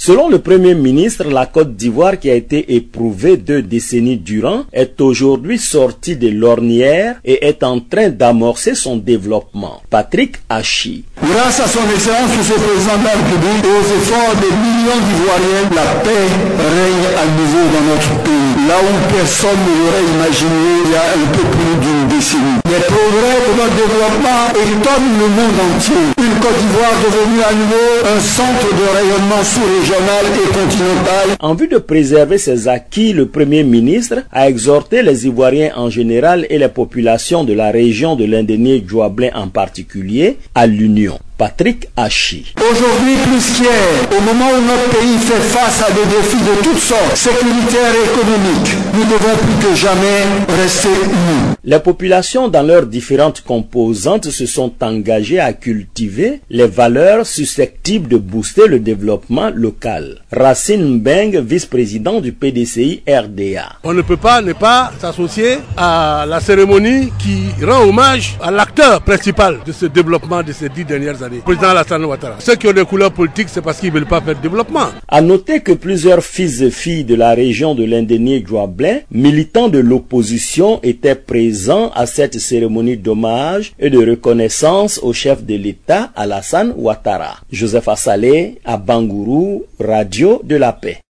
Selon le Premier ministre, la Côte d'Ivoire, qui a été éprouvée 2 décennies durant, est aujourd'hui sortie de l'ornière et est en train d'amorcer son développement. Patrick Achi. Grâce à son excellence, M. le Président de la République, et aux efforts des millions d'Ivoiriens, la paix règne à nouveau dans notre pays. Là où personne ne l'aurait imaginé il y a un peu plus d'une décennie. Les progrès de notre développement étonnent le monde entier. Une Côte d'Ivoire devenue à nouveau un centre de rayonnement sous-régional et continental. En vue de préserver ces acquis, le Premier ministre a exhorté les Ivoiriens en général et les populations de la région de l'Indénié-Djoablin en particulier à l'union. Patrick Achi. Aujourd'hui plus qu'hier, au moment où notre pays fait face à des défis de toutes sortes, sécuritaires et économiques, nous devons plus que jamais rester unis. Les populations dans leurs différentes composantes se sont engagées à cultiver les valeurs susceptibles de booster le développement local. Racine Mbeng, vice-président du PDCI RDA. On ne peut pas ne pas s'associer à la cérémonie qui rend hommage à l'acteur principal de ce développement de ces 10 dernières années. Président Alassane Ouattara. Ceux qui ont des couleurs politiques, c'est parce qu'ils ne veulent pas faire de développement. À noter que plusieurs fils et filles de la région de l'Indénié-Djoablin, militants de l'opposition, étaient présents à cette cérémonie d'hommage et de reconnaissance au chef de l'État, Alassane Ouattara. Joseph Assalé, à Bangourou, Radio de la Paix.